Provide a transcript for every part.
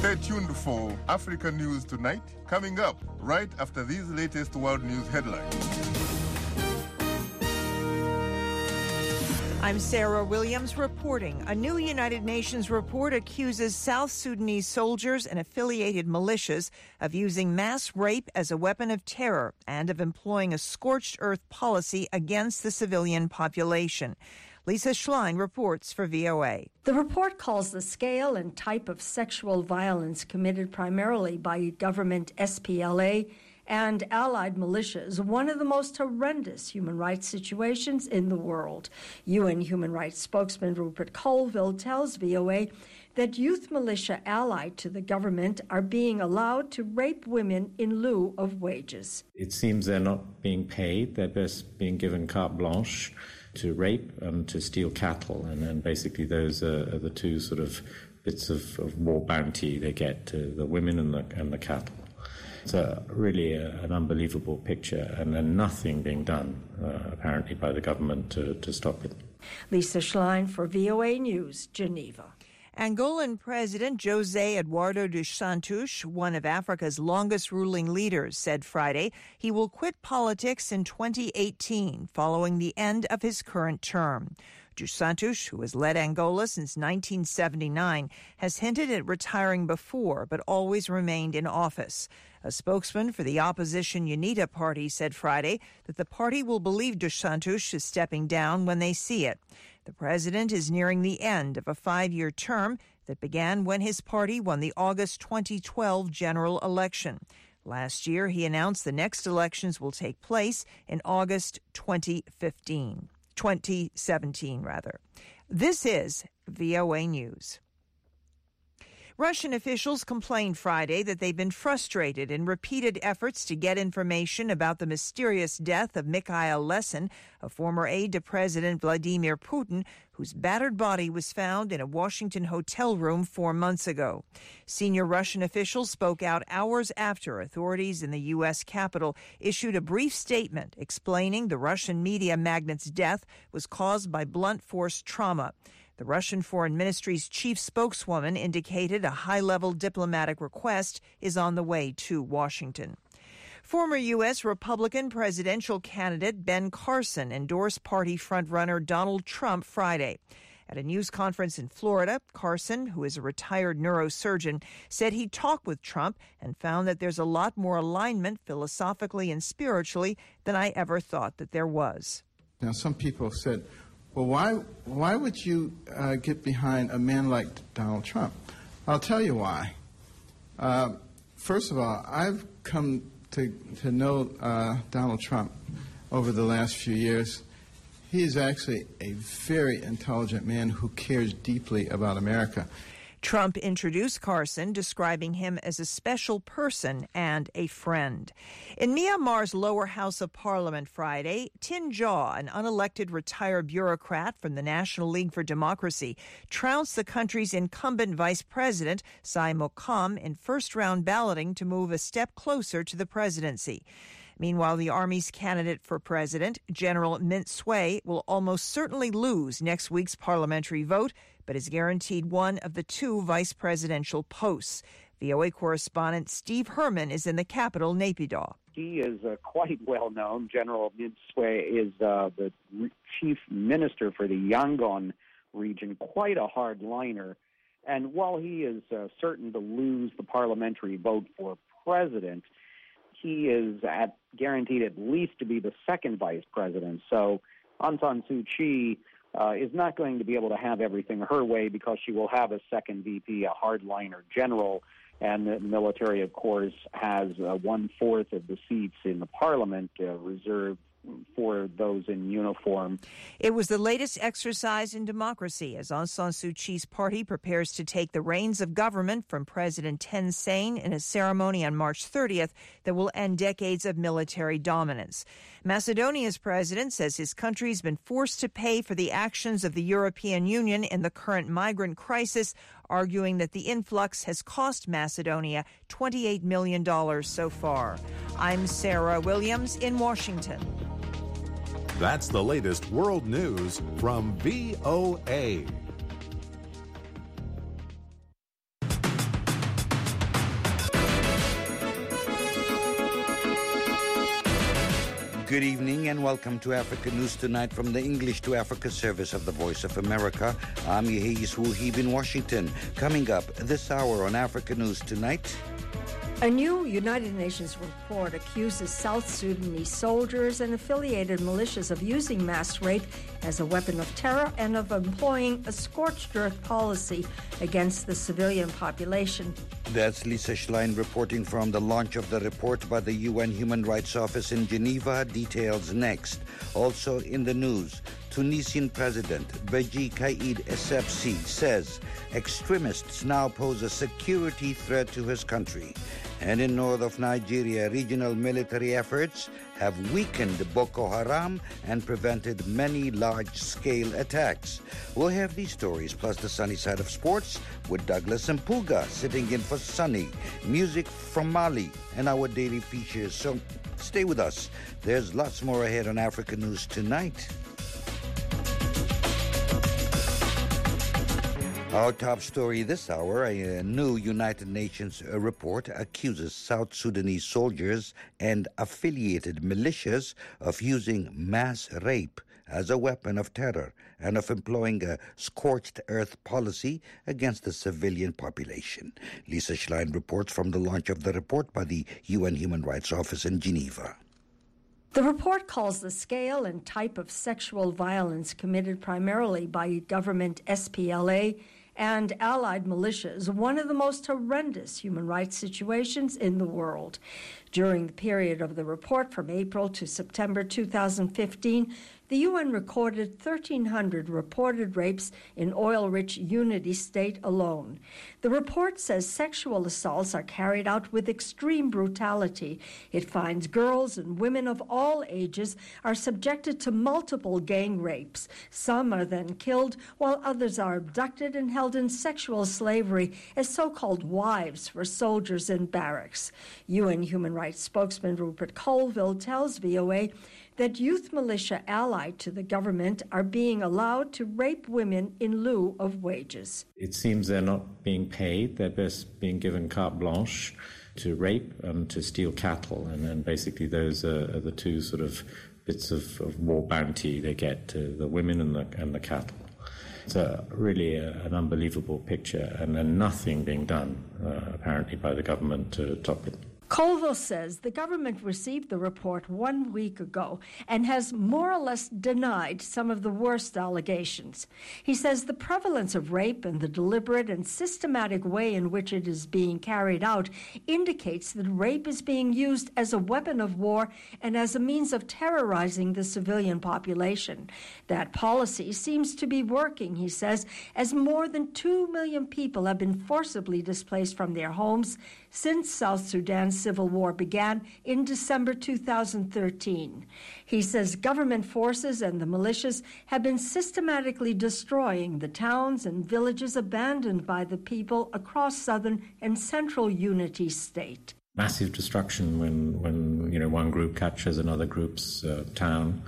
Stay tuned for Africa News Tonight, coming up right after these latest world news headlines. I'm Sarah Williams reporting. A new United Nations report accuses South Sudanese soldiers and affiliated militias of using mass rape as a weapon of terror and of employing a scorched earth policy against the civilian population. Lisa Schlein reports for VOA. The report calls the scale and type of sexual violence committed primarily by government SPLA and allied militias one of the most horrendous human rights situations in the world. UN human rights spokesman Rupert Colville tells VOA that youth militia allied to the government are being allowed to rape women in lieu of wages. It seems they're not being paid. They're just being given carte blanche to rape and to steal cattle. And basically those are the two sort of bits of war bounty they get, to the women and the cattle. It's really an unbelievable picture, and nothing being done, apparently, by the government to stop it. Lisa Schlein for VOA News, Geneva. Angolan President José Eduardo dos Santos, one of Africa's longest ruling leaders, said Friday he will quit politics in 2018 following the end of his current term. Dos Santos, who has led Angola since 1979, has hinted at retiring before but always remained in office. A spokesman for the opposition UNITA party said Friday that the party will believe Dos Santos is stepping down when they see it. The president is nearing the end of a 5-year term that began when his party won the August 2012 general election. Last year, he announced the next elections will take place in August 2017. This is VOA News. Russian officials complained Friday that they've been frustrated in repeated efforts to get information about the mysterious death of Mikhail Lesin, a former aide to President Vladimir Putin, whose battered body was found in a Washington hotel room 4 months ago. Senior Russian officials spoke out hours after authorities in the U.S. Capitol issued a brief statement explaining the Russian media magnate's death was caused by blunt force trauma. The Russian Foreign Ministry's chief spokeswoman indicated a high-level diplomatic request is on the way to Washington. Former U.S. Republican presidential candidate Ben Carson endorsed party frontrunner Donald Trump Friday. At a news conference in Florida, Carson, who is a retired neurosurgeon, said he talked with Trump and found that there's a lot more alignment philosophically and spiritually than I ever thought that there was. Now, some people said, well, why would you get behind a man like Donald Trump? I'll tell you why. First of all, I've come to know Donald Trump over the last few years. He is actually a very intelligent man who cares deeply about America. Trump introduced Carson, describing him as a special person and a friend. In Myanmar's lower house of parliament Friday, Tin Jaw, an unelected retired bureaucrat from the National League for Democracy, trounced the country's incumbent vice president, Sai Mokam, in first-round balloting to move a step closer to the presidency. Meanwhile, the Army's candidate for president, General Mint Swe, will almost certainly lose next week's parliamentary vote, but is guaranteed one of the 2 vice presidential posts. VOA correspondent Steve Herman is in the capital, Naypyidaw. He is quite well known. General Mint Swe is the chief minister for the Yangon region, quite a hardliner. And while he is certain to lose the parliamentary vote for president, he is guaranteed at least to be the second vice president. So Aung San Suu Kyi is not going to be able to have everything her way because she will have a second VP, a hardliner general, and the military, of course, has 1/4 of the seats in the parliament reserved for those in uniform. It was the latest exercise in democracy as Aung San Suu Kyi's party prepares to take the reins of government from President Thein Sein in a ceremony on March 30th that will end decades of military dominance. Macedonia's president says his country's been forced to pay for the actions of the European Union in the current migrant crisis, arguing that the influx has cost Macedonia $28 million so far. I'm Sarah Williams in Washington. That's the latest world news from VOA. Good evening and welcome to Africa News Tonight from the English to Africa service of the Voice of America. I'm Yehis Wuhib in Washington. Coming up this hour on Africa News Tonight. A new United Nations report accuses South Sudanese soldiers and affiliated militias of using mass rape as a weapon of terror and of employing a scorched earth policy against the civilian population. That's Lisa Schlein reporting from the launch of the report by the UN Human Rights Office in Geneva. Details next. Also in the news, Tunisian President Beji Caid Essebsi says extremists now pose a security threat to his country. And in north of Nigeria, regional military efforts have weakened Boko Haram and prevented many large-scale attacks. We'll have these stories plus the sunny side of sports with Douglas Mpuga sitting in for Sunny, music from Mali, and our daily features. So stay with us. There's lots more ahead on Africa News Tonight. Our top story this hour, a new United Nations report accuses South Sudanese soldiers and affiliated militias of using mass rape as a weapon of terror and of employing a scorched earth policy against the civilian population. Lisa Schlein reports from the launch of the report by the UN Human Rights Office in Geneva. The report calls the scale and type of sexual violence committed primarily by government SPLA and allied militias one of the most horrendous human rights situations in the world. During the period of the report from April to September 2015, the UN recorded 1,300 reported rapes in oil-rich Unity State alone. The report says sexual assaults are carried out with extreme brutality. It finds girls and women of all ages are subjected to multiple gang rapes. Some are then killed, while others are abducted and held in sexual slavery as so-called wives for soldiers in barracks. UN Human Rights spokesman Rupert Colville tells VOA that youth militia allied to the government are being allowed to rape women in lieu of wages. It seems they're not being paid. They're just being given carte blanche to rape and to steal cattle. And then basically those are the two sort of bits of war bounty they get, the women and the cattle. It's really an unbelievable picture, and then nothing being done, apparently, by the government to stop it. Colville says the government received the report 1 week ago and has more or less denied some of the worst allegations. He says the prevalence of rape and the deliberate and systematic way in which it is being carried out indicates that rape is being used as a weapon of war and as a means of terrorizing the civilian population. That policy seems to be working, he says, as more than 2 million people have been forcibly displaced from their homes since South Sudan's civil war began in December 2013. He says government forces and the militias have been systematically destroying the towns and villages abandoned by the people across southern and central Unity State. Massive destruction when one group captures another group's town,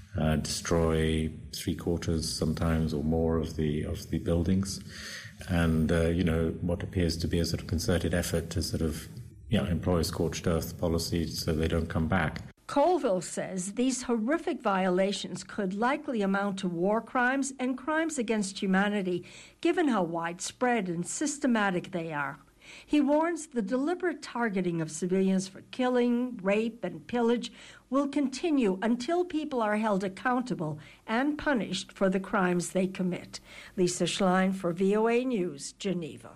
destroy 3/4 sometimes or more of the buildings. And, what appears to be a sort of concerted effort to sort of, employ a scorched earth policy so they don't come back. Colville says these horrific violations could likely amount to war crimes and crimes against humanity, given how widespread and systematic they are. He warns the deliberate targeting of civilians for killing, rape, and pillage will continue until people are held accountable and punished for the crimes they commit. Lisa Schlein for VOA News, Geneva.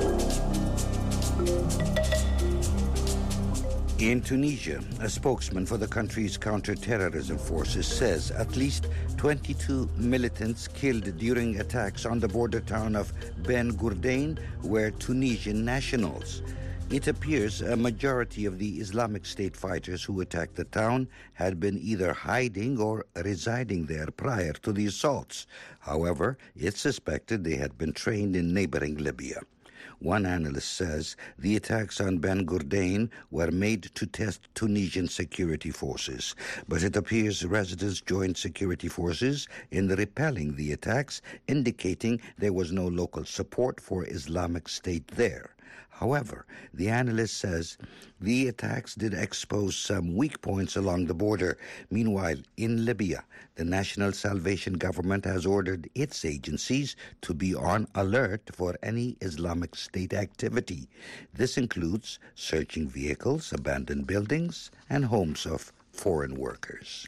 In Tunisia, a spokesman for the country's counter-terrorism forces says at least 22 militants killed during attacks on the border town of Ben Gourdain were Tunisian nationals. It appears a majority of the Islamic State fighters who attacked the town had been either hiding or residing there prior to the assaults. However, it's suspected they had been trained in neighboring Libya. One analyst says the attacks on Ben Gourdain were made to test Tunisian security forces, but it appears residents joined security forces in repelling the attacks, indicating there was no local support for Islamic State there. However, the analyst says the attacks did expose some weak points along the border. Meanwhile, in Libya, the National Salvation Government has ordered its agencies to be on alert for any Islamic State activity. This includes searching vehicles, abandoned buildings, and homes of foreign workers.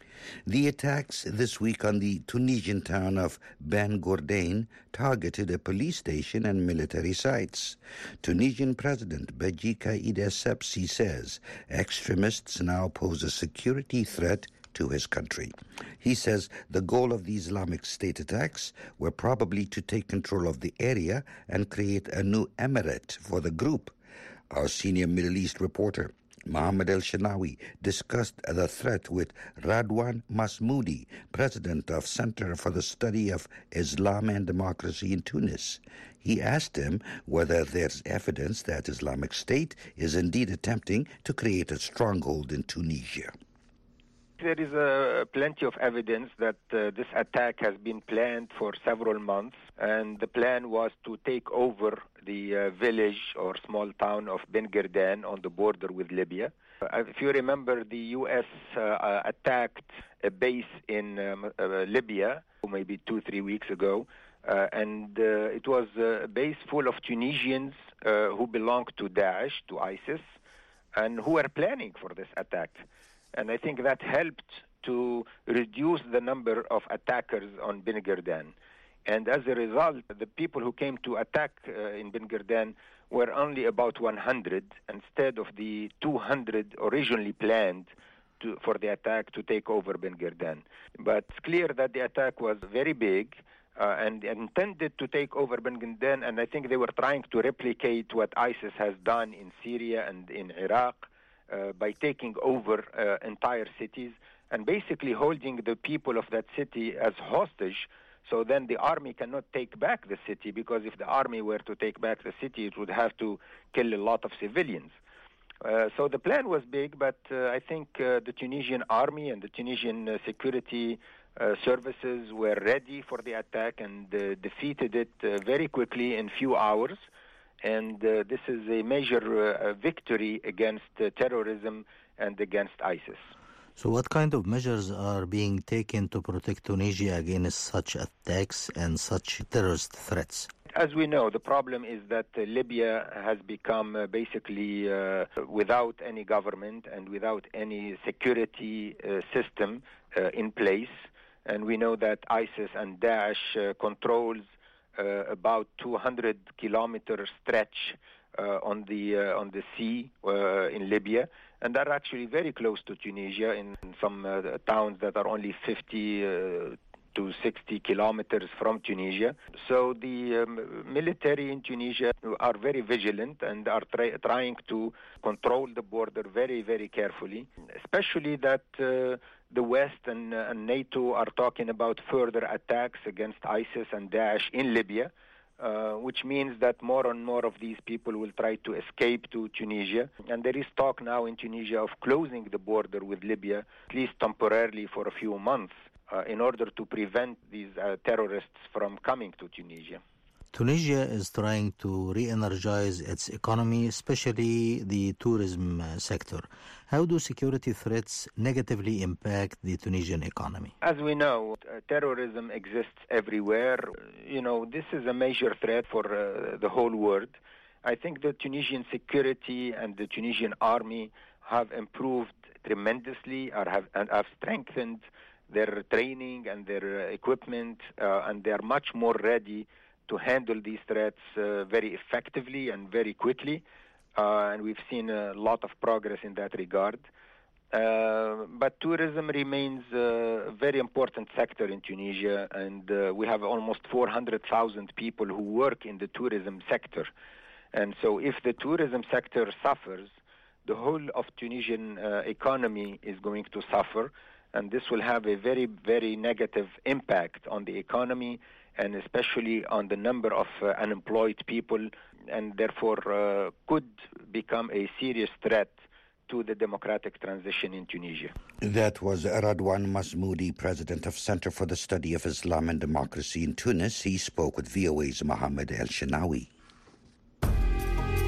The attacks this week on the Tunisian town of Ben Gourdain targeted a police station and military sites. Tunisian President Beji Caid Essebsi says extremists now pose a security threat to his country. He says the goal of the Islamic State attacks were probably to take control of the area and create a new emirate for the group. Our senior Middle East reporter, Mohammed El-Shenawi, discussed the threat with Radwan Masmoudi, president of Center for the Study of Islam and Democracy in Tunis. He asked him whether there's evidence that Islamic State is indeed attempting to create a stronghold in Tunisia. There is plenty of evidence that this attack has been planned for several months, and the plan was to take over the village or small town of Ben Gourdain on the border with Libya. If you remember, the U.S. attacked a base in Libya maybe 2-3 weeks ago, and it was a base full of Tunisians who belonged to Daesh, to ISIS, and who were planning for this attack. And I think that helped to reduce the number of attackers on Ben Gourdain. And as a result, the people who came to attack in Ben Gourdain were only about 100 instead of the 200 originally planned for the attack to take over Ben Gourdain. But it's clear that the attack was very big and intended to take over Ben Gourdain, and I think they were trying to replicate what ISIS has done in Syria and in Iraq by taking over entire cities and basically holding the people of that city as hostage. So then the army cannot take back the city, because if the army were to take back the city, it would have to kill a lot of civilians. So the plan was big, but I think the Tunisian army and the Tunisian security services were ready for the attack and defeated it very quickly in few hours. And this is a major victory against terrorism and against ISIS. So what kind of measures are being taken to protect Tunisia against such attacks and such terrorist threats? As we know, the problem is that Libya has become basically without any government and without any security system in place. And we know that ISIS and Daesh controls about 200-kilometer stretch on the sea in Libya, and they're actually very close to Tunisia in some towns that are only 50 to 60 kilometers from Tunisia. So the military in Tunisia are very vigilant and are trying to control the border very, very carefully, especially that the West and NATO are talking about further attacks against ISIS and Daesh in Libya, which means that more and more of these people will try to escape to Tunisia. And there is talk now in Tunisia of closing the border with Libya, at least temporarily for a few months, in order to prevent these terrorists from coming to Tunisia. Tunisia is trying to re-energize its economy, especially the tourism sector. How do security threats negatively impact the Tunisian economy? As we know, terrorism exists everywhere. This is a major threat for the whole world. I think the Tunisian security and the Tunisian army have improved tremendously and have strengthened their training and their equipment, and they are much more ready to handle these threats very effectively and very quickly. And we've seen a lot of progress in that regard. But tourism remains a very important sector in Tunisia, and we have almost 400,000 people who work in the tourism sector. And so if the tourism sector suffers, the whole of Tunisian economy is going to suffer, and this will have a very, very negative impact on the economy and especially on the number of unemployed people, and therefore could become a serious threat to the democratic transition in Tunisia. That was Radwan Masmoudi, president of Center for the Study of Islam and Democracy in Tunis. He spoke with VOA's Mohammed El-Shenawi.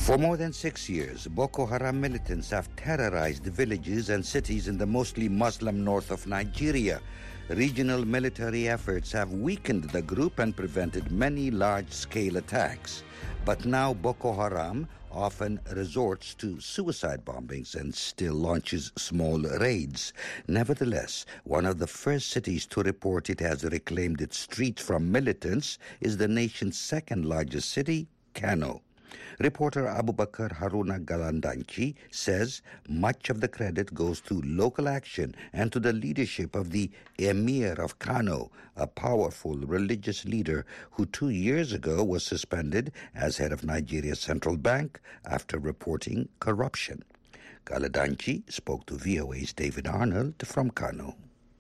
For more than 6 years, Boko Haram militants have terrorized villages and cities in the mostly Muslim north of Nigeria. Regional military efforts have weakened the group and prevented many large-scale attacks. But now Boko Haram often resorts to suicide bombings and still launches small raids. Nevertheless, one of the first cities to report it has reclaimed its streets from militants is the nation's second-largest city, Kano. Reporter Abubakar Haruna Galandanchi says much of the credit goes to local action and to the leadership of the Emir of Kano, a powerful religious leader who 2 years ago was suspended as head of Nigeria's central bank after reporting corruption. Galandanchi spoke to VOA's David Arnold from Kano.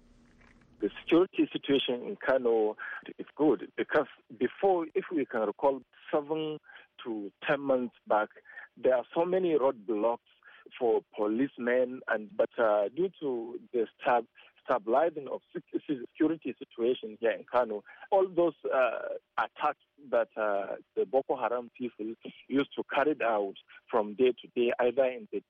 The security situation in Kano is good because before, if we can recall, 7 to 10 months back, there are so many roadblocks for policemen, but due to the stabilizing of security situation here in Kano, all those attacks that the Boko Haram people used to carry out from day to day, either in the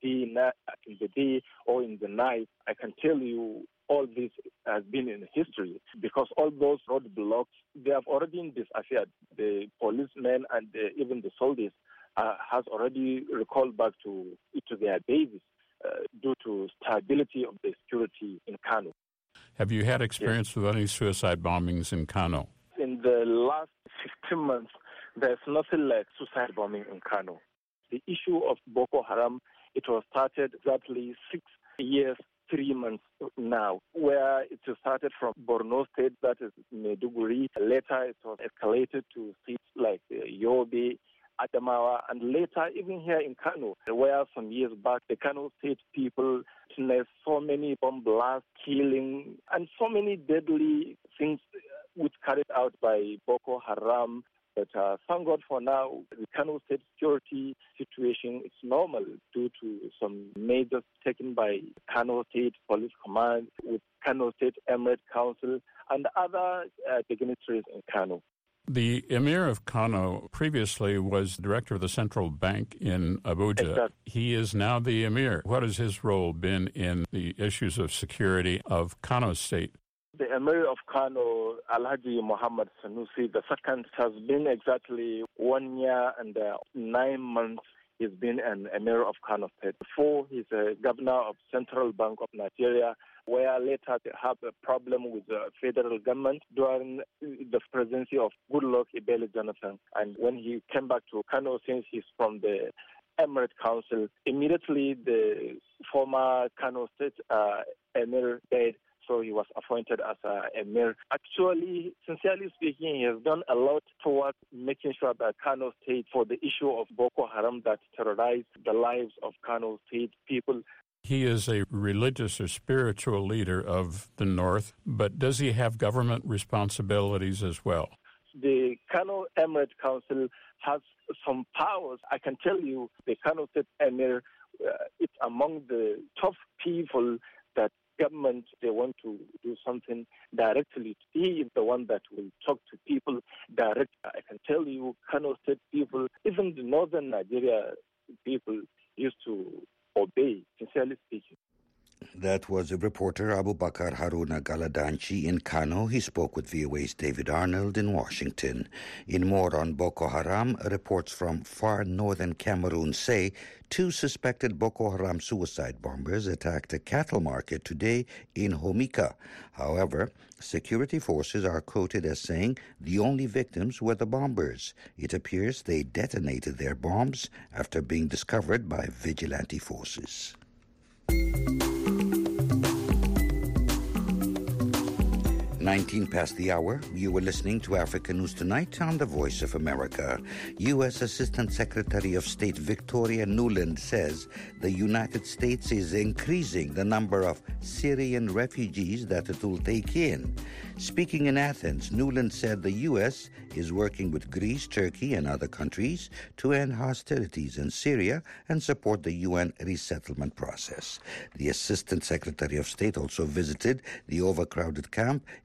day or in the night, I can tell you all this has been in history because all those roadblocks, they have already disappeared. The policemen and even the soldiers has already recalled back to their bases due to stability of the security in Kano. Have you had experience with any suicide bombings in Kano? In the last 15 months, there's nothing like suicide bombing in Kano. The issue of Boko Haram, it was started exactly 6 years, 3 months now, where it started from Borno State, that is Maiduguri. Later, it was escalated to states like Yobe, Adamawa, and later even here in Kano, where some years back the Kano State people witnessed so many bomb blasts, killing, and so many deadly things which carried out by Boko Haram. But thank God for now, the Kano State security situation is normal due to some measures taken by Kano State Police Command with Kano State Emirate Council and other dignitaries in Kano. The Emir of Kano previously was director of the central bank in Abuja. Exactly. He is now the Emir. What has his role been in the issues of security of Kano State? The Emir of Kano, Alhaji Muhammad Sanusi II, has been exactly 1 year and 9 months. He's been an Emir of Kano State. Before, he's a governor of Central Bank of Nigeria, where later they have a problem with the federal government during the presidency of Goodluck Ebele Jonathan. And when he came back to Kano, since he's from the Emirate Council, immediately the former Kano State Emir died. So he was appointed as Emir. Actually, sincerely speaking, he has done a lot towards making sure that Kano State, for the issue of Boko Haram that terrorized the lives of Kano State people. He is a religious or spiritual leader of the North, but does he have government responsibilities as well? The Kano Emirate Council has some powers. I can tell you the Kano State Emir is among the top people that government, they want to do something directly. He is the one that will talk to people directly. I can tell you, Kano State people, even the northern Nigeria people used to obey, sincerely speaking. That was a reporter Abubakar Haruna Galandanchi in Kano. He spoke with VOA's David Arnold in Washington. In more on Boko Haram, reports from far northern Cameroon say 2 suspected Boko Haram suicide bombers attacked a cattle market today in Homika. However, security forces are quoted as saying the only victims were the bombers. It appears they detonated their bombs after being discovered by vigilante forces. 19 past the hour. You were listening to Africa News Tonight on the Voice of America. U.S. Assistant Secretary of State Victoria Nuland says the United States is increasing the number of Syrian refugees that it will take in. Speaking in Athens, Nuland said the U.S. is working with Greece, Turkey, and other countries to end hostilities in Syria and support the UN resettlement process. The Assistant Secretary of State also visited the overcrowded camp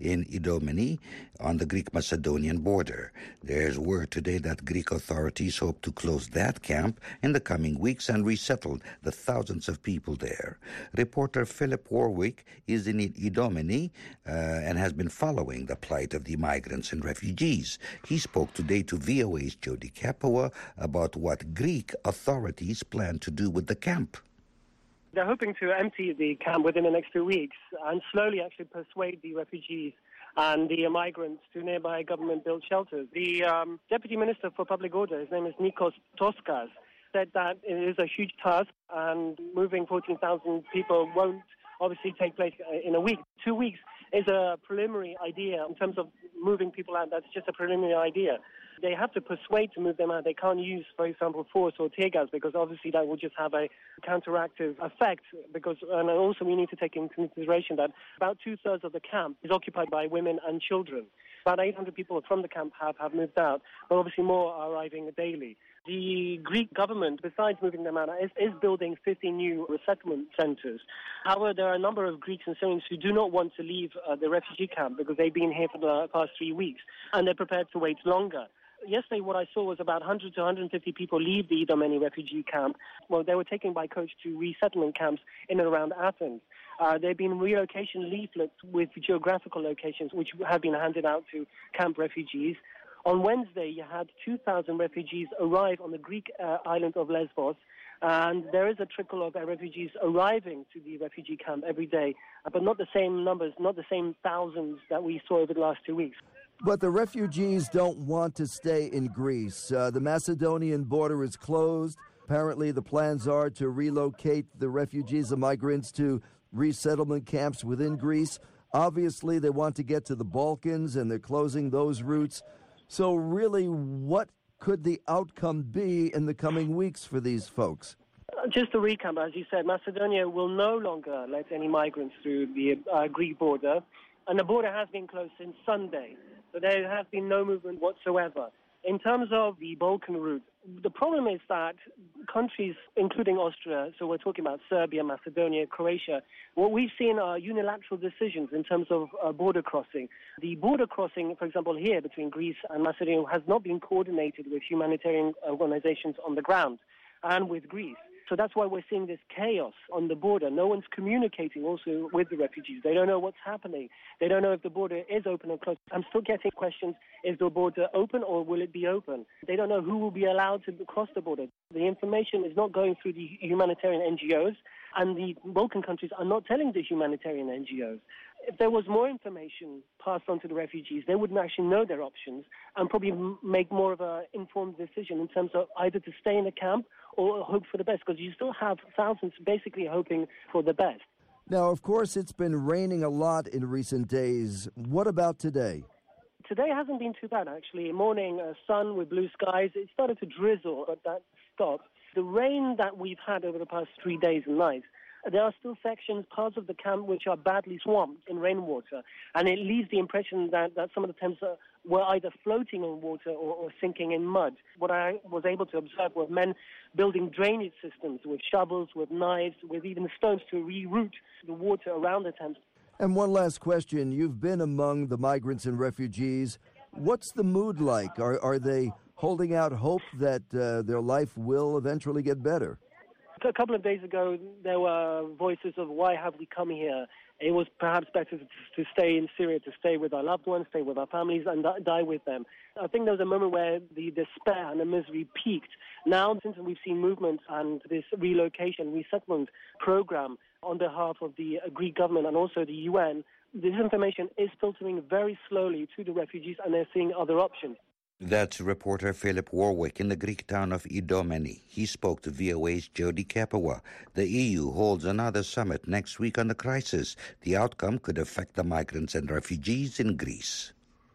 in Idomeni on the Greek-Macedonian border. There's word today that Greek authorities hope to close that camp in the coming weeks and resettle the thousands of people there. Reporter Philip Warwick is in Idomeni and has been following the plight of the migrants and refugees. He spoke today to VOA's Jody Kapoor about what Greek authorities plan to do with the camp. They're hoping to empty the camp within the next 2 weeks and slowly actually persuade the refugees and the migrants to nearby government-built shelters. The Deputy Minister for Public Order, his name is Nikos Toskas, said that it is a huge task and moving 14,000 people won't obviously take place in a week. 2 weeks is a preliminary idea in terms of moving people out. That's just a preliminary idea. They have to persuade to move them out. They can't use, for example, force or tear gas because obviously that will just have a counteractive effect. And also we need to take into consideration that about 2/3 of the camp is occupied by women and children. About 800 people from the camp have moved out, but obviously more are arriving daily. The Greek government, besides moving them out, is building 50 new resettlement centres. However, there are a number of Greeks and Syrians who do not want to leave the refugee camp because they've been here for the past 3 weeks, and they're prepared to wait longer. Yesterday, what I saw was about 100 to 150 people leave the Idomeni refugee camp. Well, they were taken by coach to resettlement camps in and around Athens. There have been relocation leaflets with geographical locations which have been handed out to camp refugees. On Wednesday, you had 2,000 refugees arrive on the Greek island of Lesbos, and there is a trickle of refugees arriving to the refugee camp every day, but not the same numbers, not the same thousands that we saw over the last 2 weeks. But the refugees don't want to stay in Greece. The Macedonian border is closed. Apparently, the plans are to relocate the refugees and migrants to resettlement camps within Greece. Obviously, they want to get to the Balkans, and they're closing those routes. So really, what could the outcome be in the coming weeks for these folks? Just to recap, as you said, Macedonia will no longer let any migrants through the Greek border, and the border has been closed since Sunday. So there has been no movement whatsoever. In terms of the Balkan route, the problem is that countries, including Austria, so we're talking about Serbia, Macedonia, Croatia, what we've seen are unilateral decisions in terms of border crossing. The border crossing, for example, here between Greece and Macedonia has not been coordinated with humanitarian organizations on the ground and with Greece. So that's why we're seeing this chaos on the border. No one's communicating also with the refugees. They don't know what's happening. They don't know if the border is open or closed. I'm still getting questions, is the border open or will it be open? They don't know who will be allowed to cross the border. The information is not going through the humanitarian NGOs, and the Balkan countries are not telling the humanitarian NGOs. If there was more information passed on to the refugees, they would actually know their options and probably make more of an informed decision in terms of either to stay in the camp or hope for the best, because you still have thousands basically hoping for the best. Now, of course, it's been raining a lot in recent days. What about today? Today hasn't been too bad, actually. Morning sun with blue skies. It started to drizzle, but that stopped. The rain that we've had over the past 3 days and nights, there are still sections, parts of the camp, which are badly swamped in rainwater. And it leaves the impression that some of the tents were either floating on water or sinking in mud. What I was able to observe were men building drainage systems with shovels, with knives, with even stones to reroute the water around the tents. And one last question. You've been among the migrants and refugees. What's the mood like? Are they holding out hope that their life will eventually get better? A couple of days ago, there were voices of, why have we come here? It was perhaps better to stay in Syria, to stay with our loved ones, stay with our families, and die with them. I think there was a moment where the despair and the misery peaked. Now, since we've seen movement and this relocation, resettlement program on behalf of the Greek government and also the UN, this information is filtering very slowly to the refugees, and they're seeing other options. That's reporter Philip Warwick in the Greek town of Idomeni. He spoke to VOA's Jody Kapoor. The EU holds another summit next week on the crisis. The outcome could affect the migrants and refugees in Greece.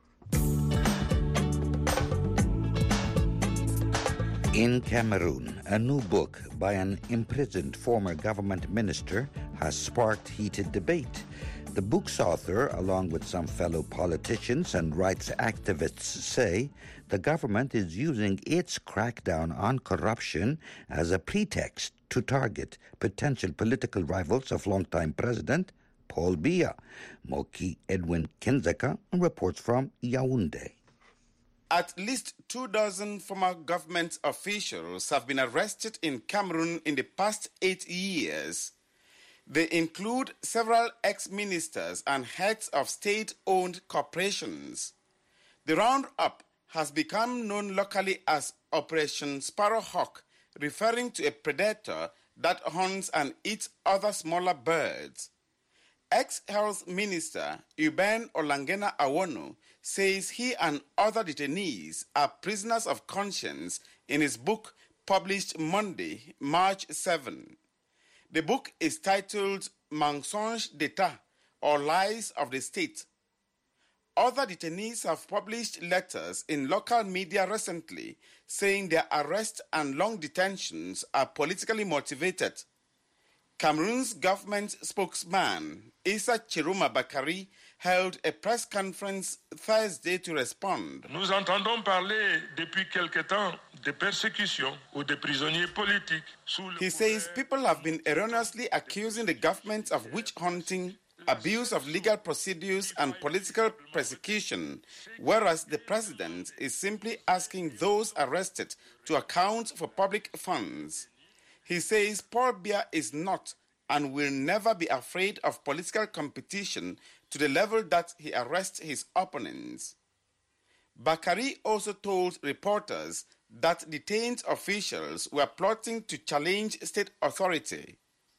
In Cameroon, a new book by an imprisoned former government minister has sparked heated debate. The book's author, along with some fellow politicians and rights activists, say the government is using its crackdown on corruption as a pretext to target potential political rivals of longtime President Paul Biya. Moki Edwin Kinzeka reports from Yaoundé. At least 24 former government officials have been arrested in Cameroon in the past 8 years. They include several ex-ministers and heads of state-owned corporations. The roundup has become known locally as Operation Sparrowhawk, referring to a predator that hunts and eats other smaller birds. Ex-Health Minister Uben Olangena Awono says he and other detainees are prisoners of conscience in his book published Monday, March 7. The book is titled Mensonges d'État, or Lies of the State. Other detainees have published letters in local media recently saying their arrest and long detentions are politically motivated. Cameroon's government spokesman, Issa Chiroma Bakari, held a press conference Thursday to respond. Nous entendons parler depuis quelque temps de persécutions ou de prisonniers politiques. He says people have been erroneously accusing the government of witch hunting, abuse of legal procedures and political persecution, whereas the president is simply asking those arrested to account for public funds. He says Paul Biya is not and will never be afraid of political competition to the level that he arrests his opponents. Bakari also told reporters that detained officials were plotting to challenge state authority.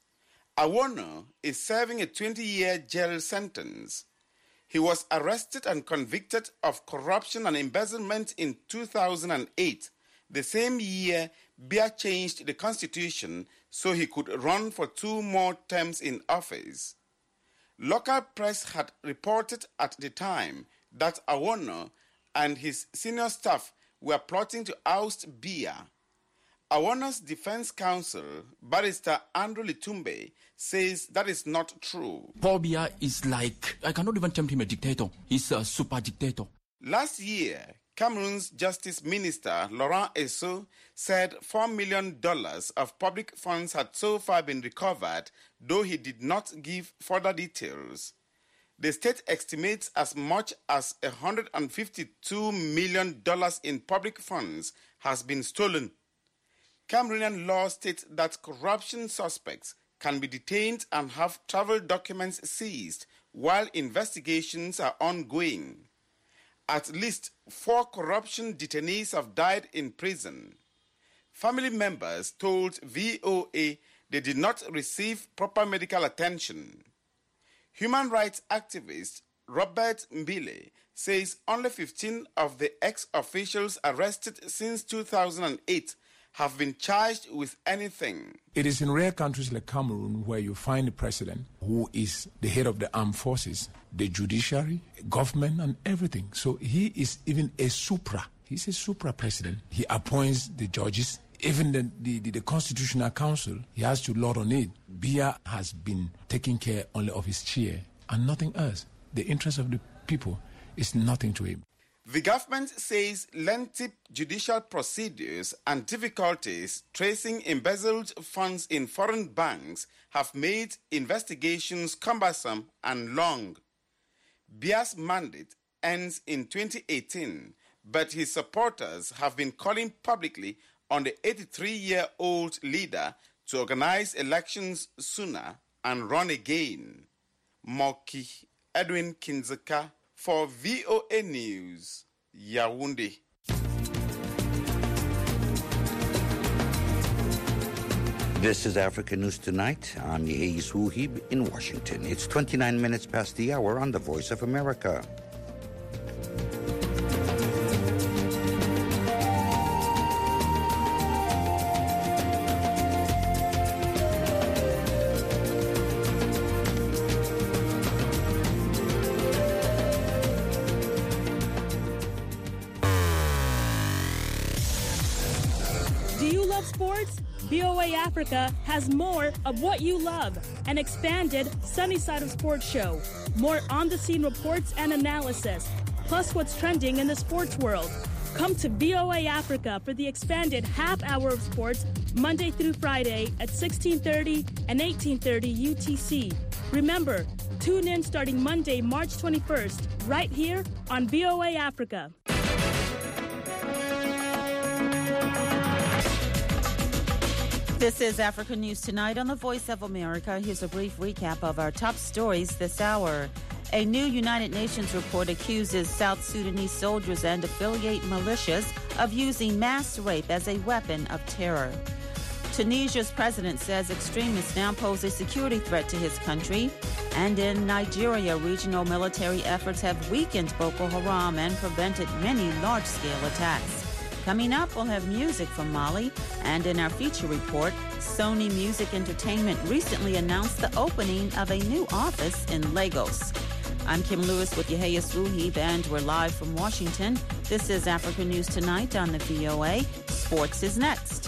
Awono is serving a 20-year jail sentence. He was arrested and convicted of corruption and embezzlement in 2008, the same year Biya changed the constitution so he could run for 2 more terms in office. Local press had reported at the time that Awono and his senior staff were plotting to oust Biya. Awono's defense counsel, Barrister Andrew Litumbe, says that is not true. Paul Biya is like, I cannot even term him a dictator. He's a super dictator. Last year, Cameroon's Justice Minister, Laurent Esso, said $4 million of public funds had so far been recovered, though he did not give further details. The state estimates as much as $152 million in public funds has been stolen. Cameroonian law states that corruption suspects can be detained and have travel documents seized while investigations are ongoing. At least 4 corruption detainees have died in prison. Family members told VOA they did not receive proper medical attention. Human rights activist Robert Mbile says only 15 of the ex-officials arrested since 2008 have been charged with anything. It is in rare countries like Cameroon where you find a president who is the head of the armed forces, the judiciary, government, and everything. So he is even a supra. He's a supra president. He appoints the judges. Even the Constitutional Council, he has to lord on it. Biya has been taking care only of his chair and nothing else. The interest of the people is nothing to him. The government says lengthy judicial procedures and difficulties tracing embezzled funds in foreign banks have made investigations cumbersome and long. Biya's mandate ends in 2018, but his supporters have been calling publicly on the 83-year-old leader to organize elections sooner and run again. Moki Edwin Kinzeka for VOA News, Yaoundé. This is Africa News Tonight. I'm Yeis Wuhib in Washington. It's 29 minutes past the hour on the Voice of America. Sports? VOA Africa has more of what you love. An expanded Sunny Side of Sports show. More on-the-scene reports and analysis. Plus what's trending in the sports world. Come to VOA Africa for the expanded half hour of sports Monday through Friday at 16:30 and 18:30 UTC. Remember, tune in starting Monday, March 21st, right here on VOA Africa. This is Africa News Tonight on the Voice of America. Here's a brief recap of our top stories this hour. A new United Nations report accuses South Sudanese soldiers and affiliate militias of using mass rape as a weapon of terror. Tunisia's president says extremists now pose a security threat to his country. And in Nigeria, regional military efforts have weakened Boko Haram and prevented many large-scale attacks. Coming up, we'll have music from Mali. And in our feature report, Sony Music Entertainment recently announced the opening of a new office in Lagos. I'm Kim Lewis with Yahya Suhib, and we're live from Washington. This is Africa News Tonight on the VOA. Sports is next.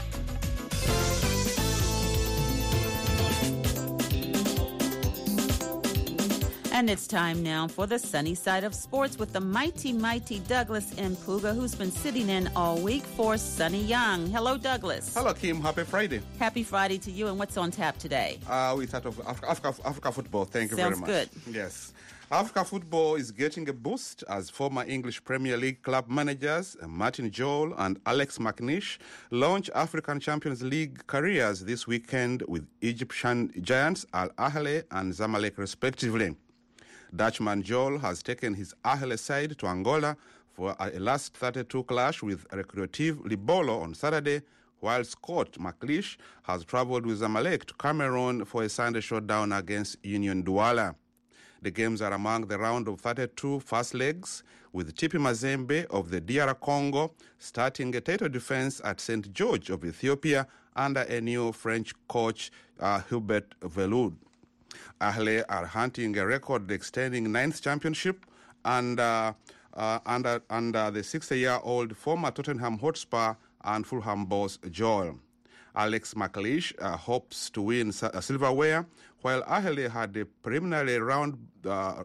And it's time now for the sunny side of sports with the mighty Douglas Mpuga, who's been sitting in all week for Sunny Young. Hello, Douglas. Hello, Kim. Happy Friday. Happy Friday to you. And what's on tap today? We start off Africa football. Thank you very much. Sounds good. Yes. Africa football is getting a boost as former English Premier League club managers Martin Jol and Alex McNeish launch African Champions League careers this weekend with Egyptian giants Al Ahly and Zamalek respectively. Dutchman Jol has taken his Ahly side to Angola for a last 32 clash with Recreative Libolo on Saturday, while Scott McLeish has travelled with Zamalek to Cameroon for a Sunday showdown against Union Douala. The games are among the round of 32 first legs, with Tipi Mazembe of the DR Congo starting a title defence at St. George of Ethiopia under a new French coach, Hubert Veloud. Ahly are hunting a record extending 9th championship and under the 60-year-old former Tottenham Hotspur and Fulham boss Joel. Alex McLeish hopes to win silverware, while Ahly had a preliminary round by.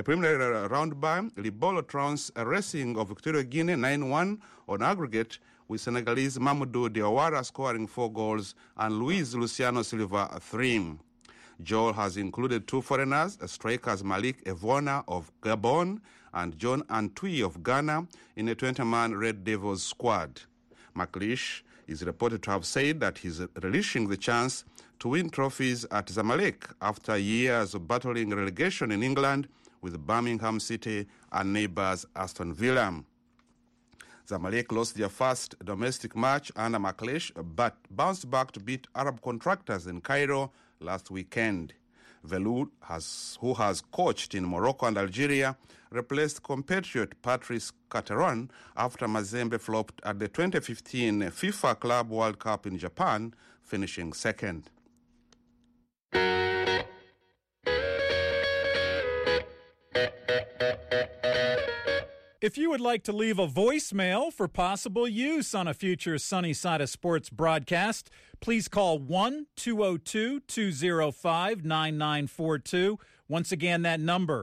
Libolo trounced Racing of Equatorial Guinea 9-1 on aggregate, with Senegalese Mamadou Diawara scoring 4 goals and Luis Luciano Silva 3. Joel has included 2 foreigners, strikers Malik Evona of Gabon and John Antwi of Ghana, in a 20-man Red Devils squad. McLeish is reported to have said that he's relishing the chance to win trophies at Zamalek after years of battling relegation in England with Birmingham City and neighbours Aston Villa. Zamalek lost their first domestic match under McLeish, but bounced back to beat Arab contractors in Cairo last weekend. Veloud, who has coached in Morocco and Algeria, replaced compatriot Patrice Cateron after Mazembe flopped at the 2015 FIFA Club World Cup in Japan, finishing second. If you would like to leave a voicemail for possible use on a future Sunny Side of Sports broadcast, please call 1-202-205-9942. Once again, that number,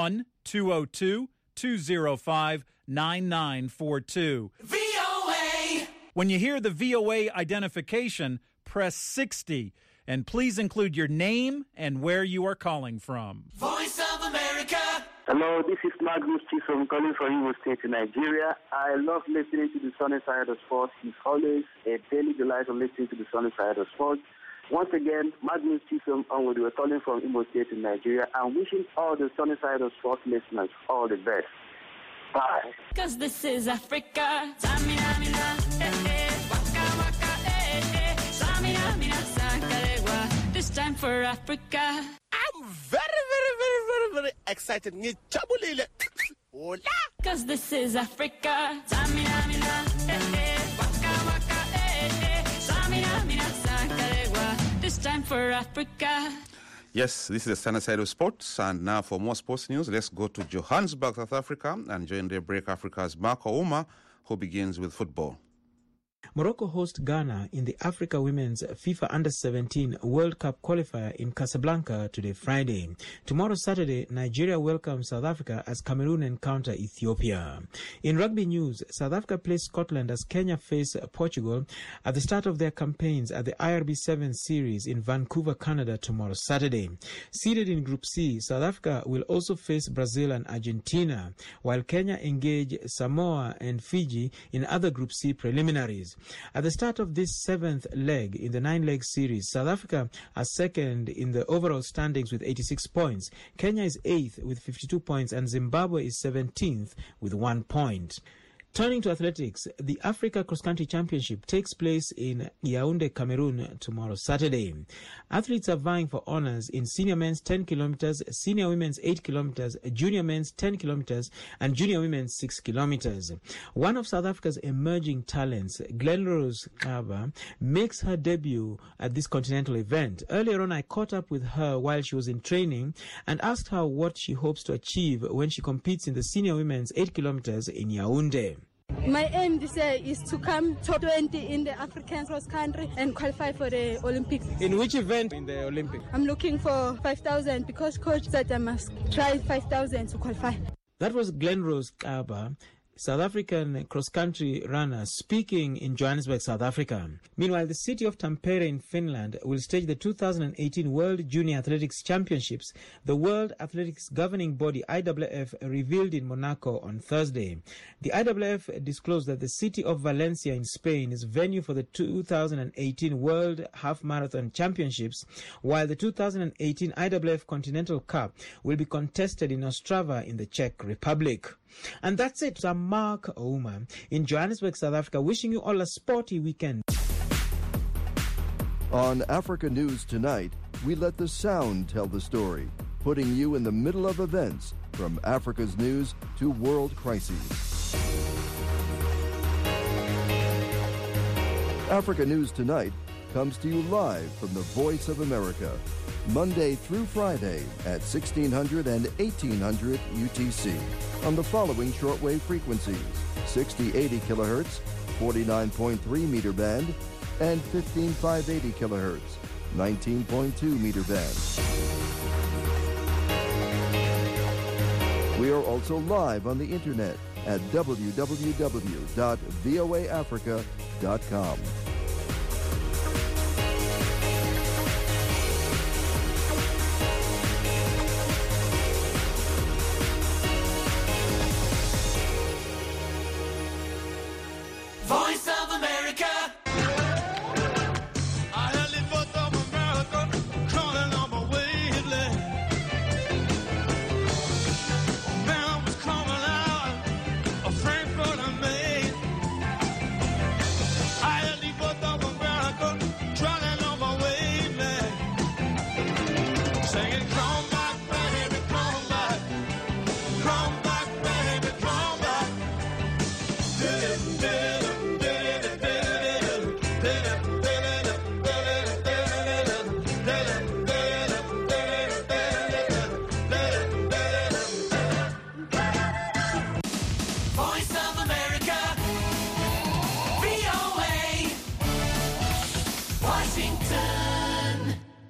1-202-205-9942. VOA! When you hear the VOA identification, press 60, and please include your name and where you are calling from. Voice of America! Hello, this is Magnus Chisom calling from Imo State in Nigeria. I love listening to the Sunny Side of Sports. It's always a daily delight of listening to the Sunny Side of Sports. Once again, Magnus Chisom, and we're calling from Imo State in Nigeria. I'm wishing all the Sunny Side of Sports listeners all the best. Bye. Cause this is Africa. Samina, mina, waka, waka, Samina, mina, sakarewa. This time for Africa. I'm very excited. Cause this is Africa. Samina, mina, waka, waka, Samina, mina, sakarewa. This time for Africa. Yes, this is the Sunny Side of Sports, and now for more sports news, let's go to Johannesburg, South Africa, and join Daybreak Africa's Marco Uma, who begins with football. Morocco hosts Ghana in the Africa Women's FIFA Under-17 World Cup qualifier in Casablanca today, Friday. Tomorrow, Saturday, Nigeria welcomes South Africa as Cameroon encounter Ethiopia. In rugby news, South Africa plays Scotland as Kenya face Portugal at the start of their campaigns at the IRB 7 series in Vancouver, Canada tomorrow, Saturday. Seeded in Group C, South Africa will also face Brazil and Argentina, while Kenya engage Samoa and Fiji in other Group C preliminaries. At the start of this 7th leg in the 9-leg series, South Africa are second in the overall standings with 86 points. Kenya is 8th with 52 points and Zimbabwe is 17th with 1 point. Turning to athletics, the Africa Cross Country Championship takes place in Yaoundé, Cameroon tomorrow, Saturday. Athletes are vying for honors in senior men's 10 kilometers, senior women's 8 kilometers, junior men's 10 kilometers, and junior women's 6 kilometers. One of South Africa's emerging talents, Glenrose Xaba, makes her debut at this continental event. Earlier on, I caught up with her while she was in training and asked her what she hopes to achieve when she competes in the senior women's 8 kilometers in Yaoundé. My aim this year is to come top 20 in the African cross country and qualify for the Olympics. In which event in the Olympics? I'm looking for 5,000 because coach said I must try 5,000 to qualify. That was Glenrose Xaba, South African cross-country runner, speaking in Johannesburg, South Africa. Meanwhile, the city of Tampere in Finland will stage the 2018 World Junior Athletics Championships. The World Athletics governing body, IAAF, revealed in Monaco on Thursday. The IAAF disclosed that the city of Valencia in Spain is venue for the 2018 World Half Marathon Championships, while the 2018 IAAF Continental Cup will be contested in Ostrava in the Czech Republic. And that's it. I'm Mark Ouma in Johannesburg, South Africa, wishing you all a sporty weekend. On Africa News Tonight, we let the sound tell the story, putting you in the middle of events from Africa's news to world crises. Africa News Tonight comes to you live from the Voice of America, Monday through Friday at 1600 and 1800 UTC on the following shortwave frequencies: 6080 kilohertz, 49.3 meter band, and 15580 kilohertz, 19.2 meter band. We are also live on the internet at www.voaafrica.com. Voice of America. I heard the voice of America calling on my wavelength. Man was coming out of Frankfurt and Maine. I heard the voice of America calling on my wavelength, singing, "Come back, baby, come back, come back, baby, come back." Voice of America, VOA, Washington.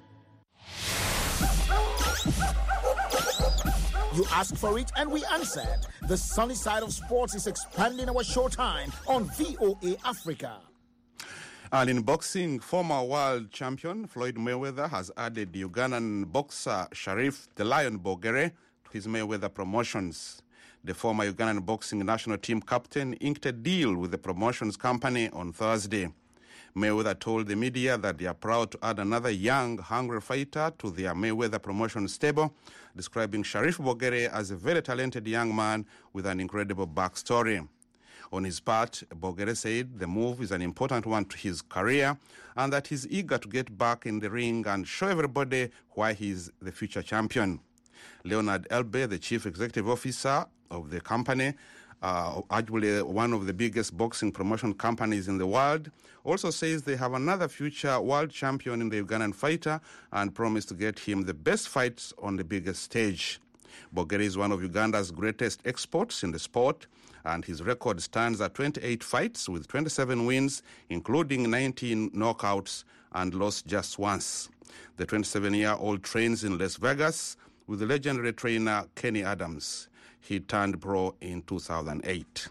You asked for it and we answered. The sunny side of sports is expanding our showtime on VOA Africa. And in boxing, former world champion Floyd Mayweather has added Ugandan boxer Sharif the Lion Bogere to his Mayweather promotions. The former Ugandan boxing national team captain inked a deal with the promotions company on Thursday. Mayweather told the media that they are proud to add another young, hungry fighter to their Mayweather promotion stable, describing Sharif Bogere as a very talented young man with an incredible backstory. On his part, Bogere said the move is an important one to his career and that he's eager to get back in the ring and show everybody why he's the future champion. Leonard Elbe, the chief executive officer of the company, arguably one of the biggest boxing promotion companies in the world, also says they have another future world champion in the Ugandan fighter and promise to get him the best fights on the biggest stage. Bogeri is one of Uganda's greatest exports in the sport, and his record stands at 28 fights with 27 wins, including 19 knockouts, and lost just once. The 27-year-old trains in Las Vegas with the legendary trainer Kenny Adams. He turned pro in 2008.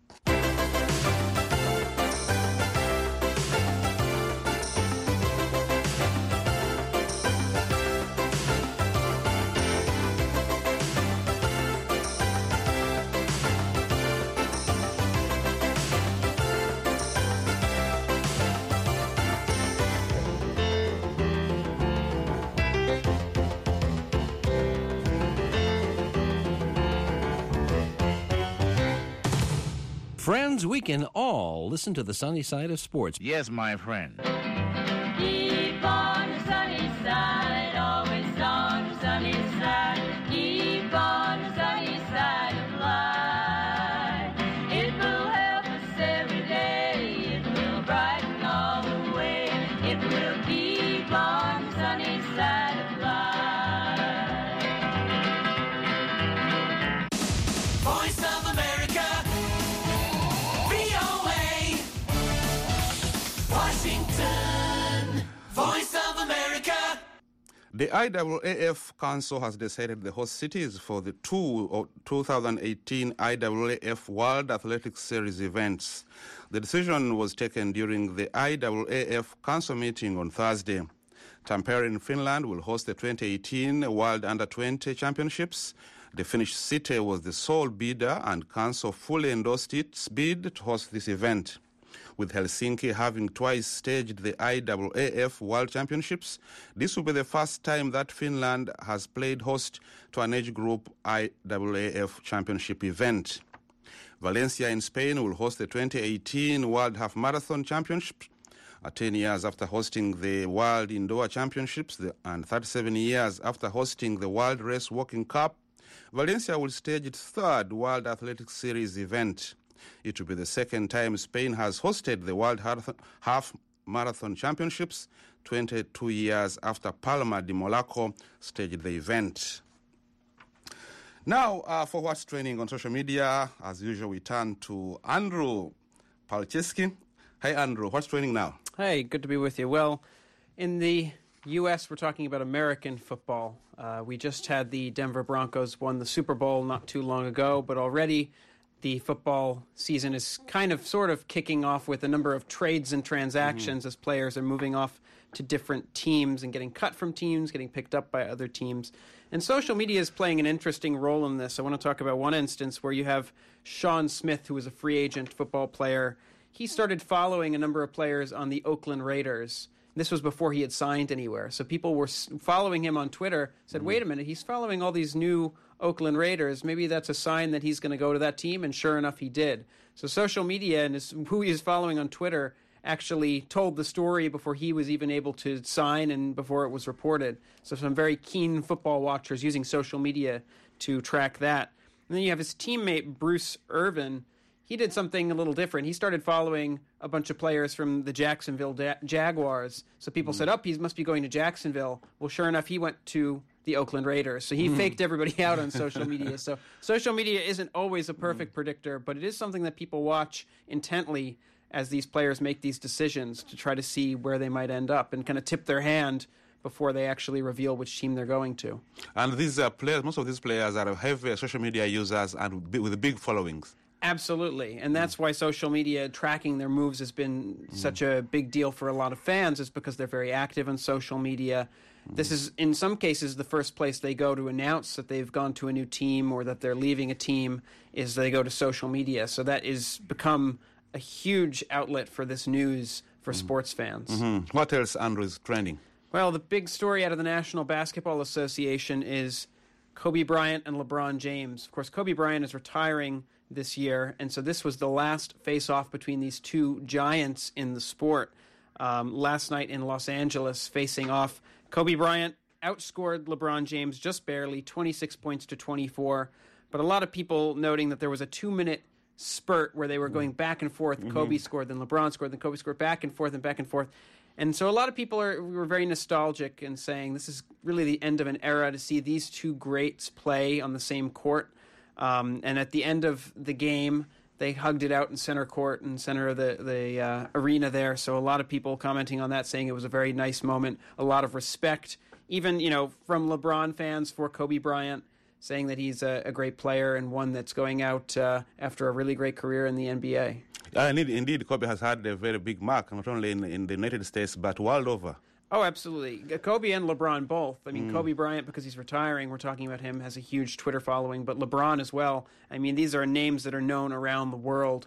Friends, we can all listen to the sunny side of sports. Yes, my friend. Keep on the sunny side, always on the sunny side. Keep on the sunny side of life. It will help us every day. It will brighten all the way. It will keep on the sunny side of life. Voice of America. Washington, Voice of America. The IAAF Council has decided the host cities for the 2018 IAAF World Athletics Series events. The decision was taken during the IAAF Council meeting on Thursday. Tampere in Finland will host the 2018 World Under-20 Championships. The Finnish city was the sole bidder, and Council fully endorsed its bid to host this event. With Helsinki having twice staged the IAAF World Championships, this will be the first time that Finland has played host to an age group IAAF Championship event. Valencia in Spain will host the 2018 World Half Marathon Championships, 10 years after hosting the World Indoor Championships and 37 years after hosting the World Race Walking Cup. Valencia will stage its third World Athletics Series event. It will be the second time Spain has hosted the World Half Marathon Championships, 22 years after Palma de Mallorca staged the event. Now, for what's trending on social media, as usual, we turn to Andrew Palczewski. Hey, Andrew, what's trending now? Hey, good to be with you. Well, in the U.S., we're talking about American football. We just had the Denver Broncos won the Super Bowl not too long ago, but already the football season is sort of kicking off with a number of trades and transactions as players are moving off to different teams and getting cut from teams, getting picked up by other teams. And social media is playing an interesting role in this. I want to talk about one instance where you have Sean Smith, who was a free agent football player. He started following a number of players on the Oakland Raiders. This was before he had signed anywhere. So people were following him on Twitter, said, wait a minute, he's following all these new Oakland Raiders. Maybe that's a sign that he's going to go to that team, and sure enough, he did. So social media and who he is following on Twitter actually told the story before he was even able to sign and before it was reported. So some very keen football watchers using social media to track that. And then you have his teammate, Bruce Irvin. He did something a little different. He started following a bunch of players from the Jacksonville Jaguars. So people said, he must be going to Jacksonville. Well, sure enough, he went to the Oakland Raiders. So he faked everybody out on social media. So social media isn't always a perfect predictor, but it is something that people watch intently as these players make these decisions to try to see where they might end up and kind of tip their hand before they actually reveal which team they're going to. And these players, most of these players are heavy social media users and with big followings. Absolutely. And that's why social media tracking their moves has been such a big deal for a lot of fans, is because they're very active on social media. This is, in some cases, the first place they go to announce that they've gone to a new team or that they're leaving a team, is they go to social media. So that has become a huge outlet for this news for sports fans. What else, Andrew, is trending? Well, the big story out of the National Basketball Association is Kobe Bryant and LeBron James. Of course, Kobe Bryant is retiring this year, and so this was the last face-off between these two giants in the sport. Last night in Los Angeles, facing off, Kobe Bryant outscored LeBron James just barely, 26 points to 24, but a lot of people noting that there was a 2-minute spurt where they were going back and forth. Kobe scored, then LeBron scored, then Kobe scored, back and forth and back and forth. And so a lot of people were very nostalgic and saying this is really the end of an era to see these two greats play on the same court. And at the end of the game, they hugged it out in center court and center of the arena there. So a lot of people commenting on that, saying it was a very nice moment, a lot of respect, even, from LeBron fans for Kobe Bryant, saying that he's a great player and one that's going out after a really great career in the NBA. Indeed, Kobe has had a very big mark, not only in the United States, but world over. Oh, absolutely. Kobe and LeBron both. I mean, Kobe Bryant, because he's retiring, we're talking about him, has a huge Twitter following, but LeBron as well. I mean, these are names that are known around the world.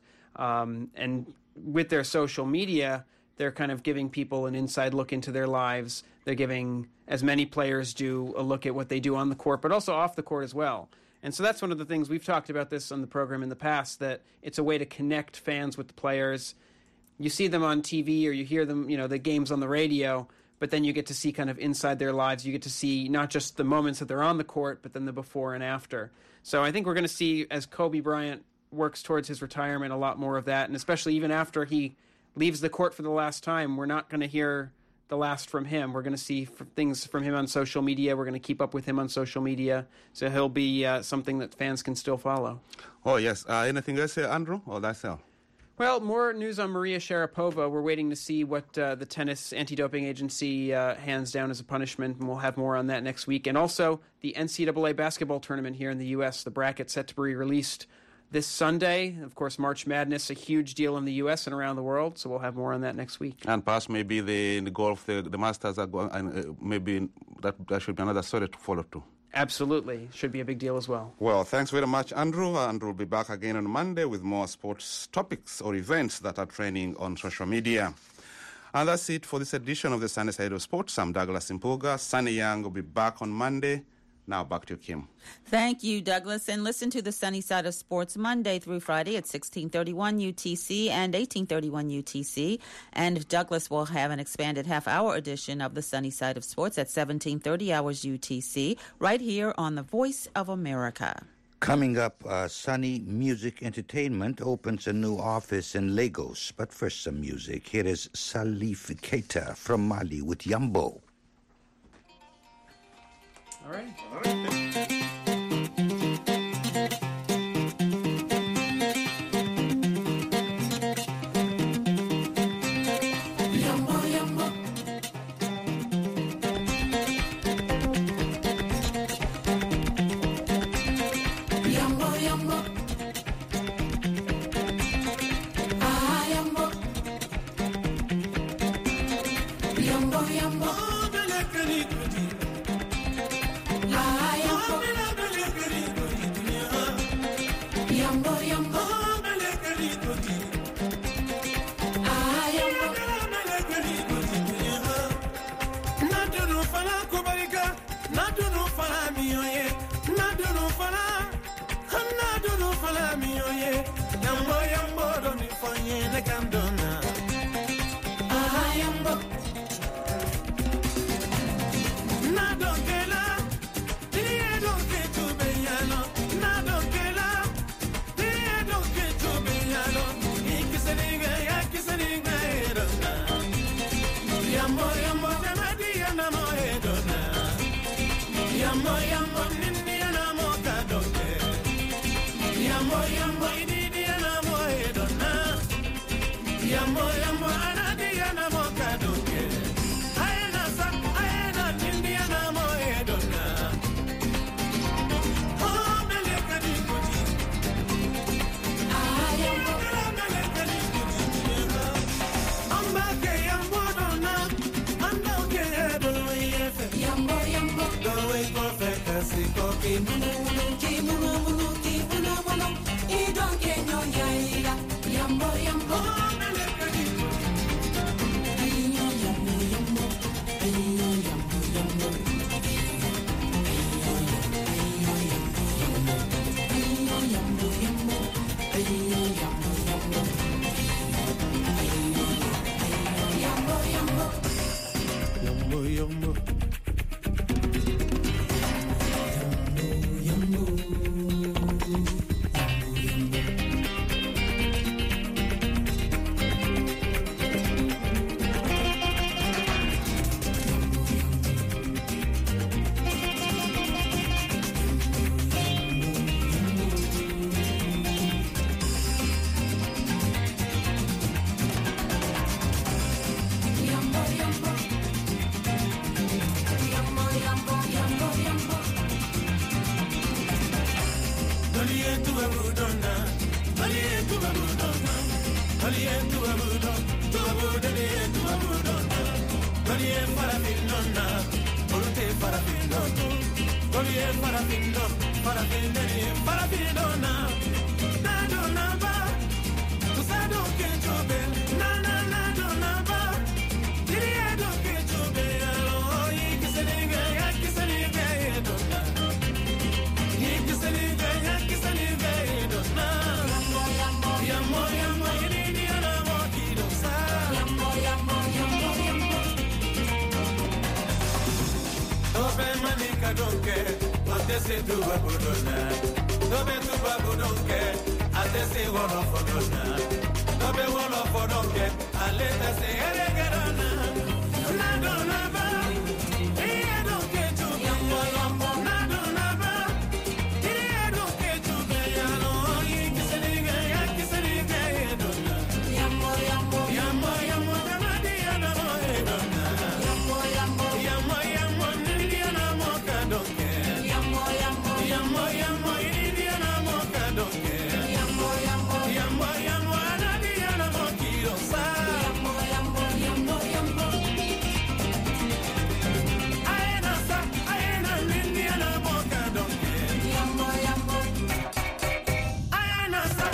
And with their social media, they're kind of giving people an inside look into their lives. They're giving, as many players do, a look at what they do on the court, but also off the court as well. And so that's one of the things, we've talked about this on the program in the past, that it's a way to connect fans with the players. You see them on TV or you hear them, the games on the radio, but then you get to see kind of inside their lives. You get to see not just the moments that they're on the court, but then the before and after. So I think we're going to see, as Kobe Bryant works towards his retirement, a lot more of that. And especially even after he leaves the court for the last time, we're not going to hear the last from him. We're going to see things from him on social media. We're going to keep up with him on social media. So he'll be something that fans can still follow. Oh, yes. Anything else, Andrew? Or that's all? Well, more news on Maria Sharapova. We're waiting to see what the tennis anti-doping agency hands down as a punishment, and we'll have more on that next week. And also, the NCAA basketball tournament here in the U.S., the bracket set to be released this Sunday. Of course, March Madness, a huge deal in the U.S. and around the world, so we'll have more on that next week. And perhaps maybe the golf, the Masters are going, and maybe that should be another story to follow too. Absolutely. Should be a big deal as well. Well, thanks very much, Andrew. And we'll be back again on Monday with more sports topics or events that are trending on social media. And that's it for this edition of the Sunny Side of Sports. I'm Douglas Impuga. Sunny Young will be back on Monday. Now back to you, Kim. Thank you, Douglas. And listen to the Sunny Side of Sports Monday through Friday at 1631 UTC and 1831 UTC. And Douglas will have an expanded half-hour edition of the Sunny Side of Sports at 1730 hours UTC right here on the Voice of America. Coming up, Sunny Music Entertainment opens a new office in Lagos. But first, some music. Here is Salif Keita from Mali with Yambo. All right. Yambo, kadonke, atese tu babudona. Dobe tu babudonke, atese wono fodona. Dobe wono fodonke, aleta se eregerona. Nadona ba, iye donke tu yambo yambo. Nadona ba, iye donke tu beyano. Ikiseriga, yakiseriga edona. Yambo yambo, yambo yambo, tamadi yanamo edona. Yambo yambo, yambo yambo, nidiana moka donke. Yambo yambo, yambo yambo, nidiana moka donke. Yambo yambo, yambo yambo, nadiana mokiro sa. Yambo yambo, yambo yambo. Aena sa, aena nidiana moka donke. Yambo yambo, aena sa.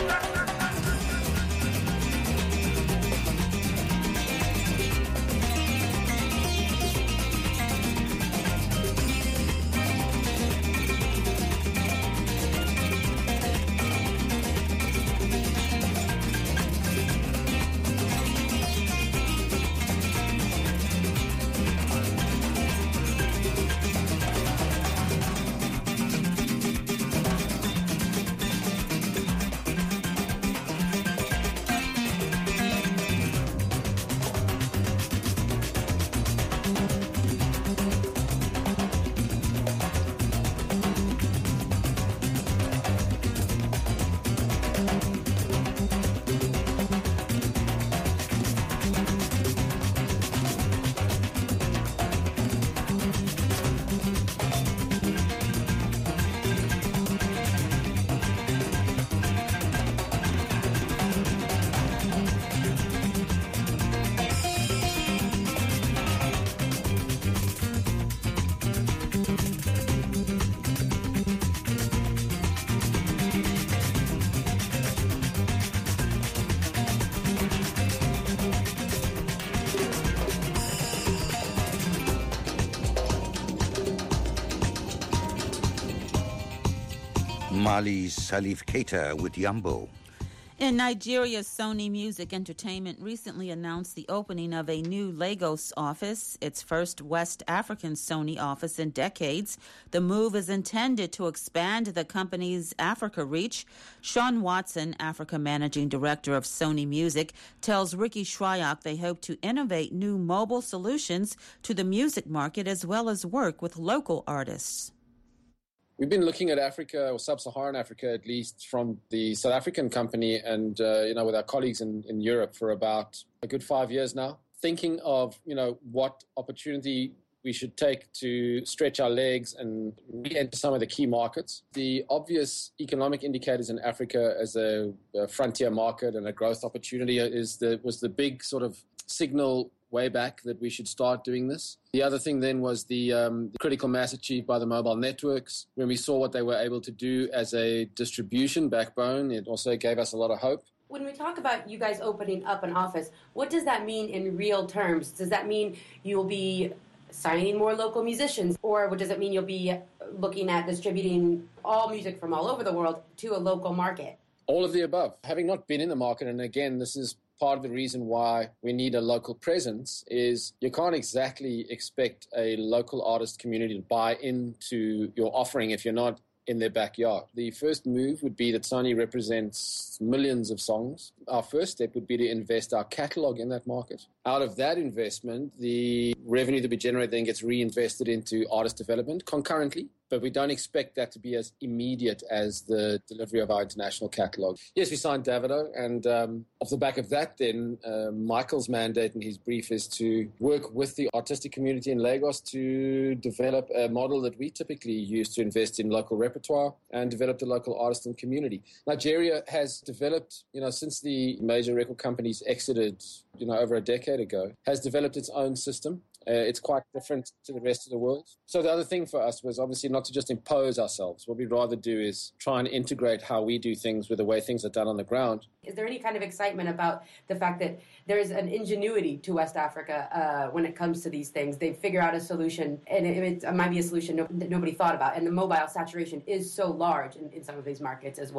Mali's Salif Keita with Yambo. In Nigeria, Sony Music Entertainment recently announced the opening of a new Lagos office, its first West African Sony office in decades. The move is intended to expand the company's Africa reach. Sean Watson, Africa Managing Director of Sony Music, tells Ricky Shryock they hope to innovate new mobile solutions to the music market as well as work with local artists. We've been looking at Africa, or sub-Saharan Africa at least, from the South African company and, with our colleagues in Europe for about a good 5 years now, thinking of, what opportunity we should take to stretch our legs and re-enter some of the key markets. The obvious economic indicators in Africa as a frontier market and a growth opportunity was the big sort of signal way back that we should start doing this. The other thing then was the critical mass achieved by the mobile networks. When we saw what they were able to do as a distribution backbone, it also gave us a lot of hope. When we talk about you guys opening up an office, what does that mean in real terms? Does that mean you'll be signing more local musicians, or what does it mean you'll be looking at distributing all music from all over the world to a local market? All of the above. Having not been in the market, and again, this is part of the reason why we need a local presence, is you can't exactly expect a local artist community to buy into your offering if you're not in their backyard. The first move would be that Sony represents millions of songs. Our first step would be to invest our catalog in that market. Out of that investment, the revenue that we generate then gets reinvested into artist development concurrently, but we don't expect that to be as immediate as the delivery of our international catalog. Yes, we signed Davido, and off the back of that then, Michael's mandate and his brief is to work with the artistic community in Lagos to develop a model that we typically use to invest in local repertoire and develop the local artist and community. Nigeria has developed, since the major record companies exited, over a decade ago, has developed its own system. It's quite different to the rest of the world. So the other thing for us was obviously not to just impose ourselves. What we'd rather do is try and integrate how we do things with the way things are done on the ground. Is there any kind of excitement about the fact that there is an ingenuity to West Africa when it comes to these things? They figure out a solution, and it might be a solution that nobody thought about. And the mobile saturation is so large in some of these markets as well.